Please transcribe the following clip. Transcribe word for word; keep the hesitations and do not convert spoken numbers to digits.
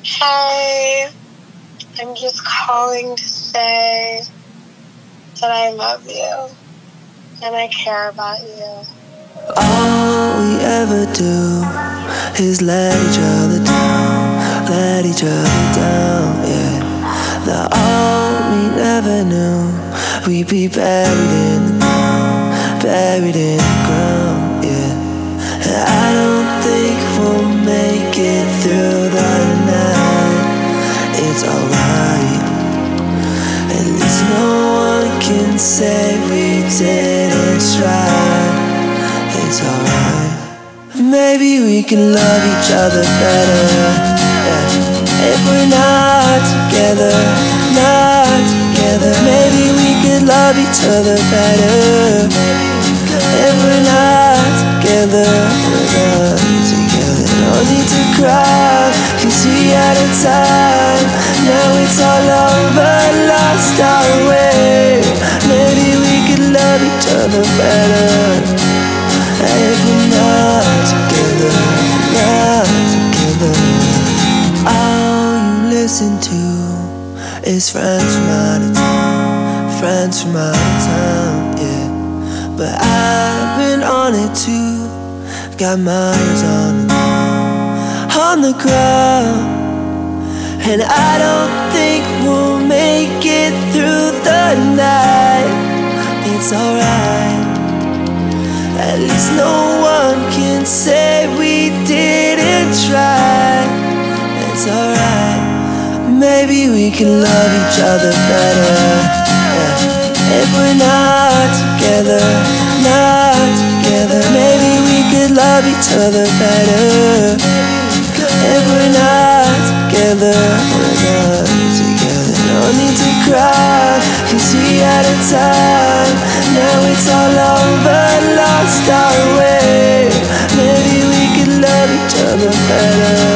Hey, I'm just calling to say that I love you and I care about you. All we ever do is let each other down, let each other down, yeah. The all we never knew, we'd be buried in the ground, buried in the ground, yeah. And I don't think we'll make it through the night. It's alright. At least no one can say we didn't try. It's alright. Maybe we can love each other better, yeah. If we're not together, not together. Maybe we could love each other better. If we're not together, we're not together. No need to cry, cause we had a time. Now it's all over, lost our way. Maybe we could love each other better. If we're not together, not together. All you listen to is friends from out of town, friends from out of town, yeah. But I've been on it too, got my ears on the ground, on the ground. And I don't think we'll make it through the night. It's alright. At least no one can say we didn't try. It's alright. Maybe we can love each other better, yeah. If we're not together, not together. Maybe we could love each other better. If we're not together, we're not together. No need to cry, cause we had a time. Now it's all over, lost our way. Maybe we could love each other better.